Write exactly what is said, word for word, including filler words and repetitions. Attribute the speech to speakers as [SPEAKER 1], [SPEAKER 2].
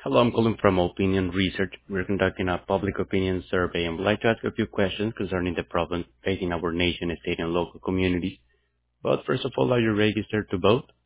[SPEAKER 1] Hello, I'm calling from Opinion Research. We're conducting a public opinion survey and would like to ask a few questions concerning the problems facing our nation, state, and local communities. But first of all, are you registered to vote?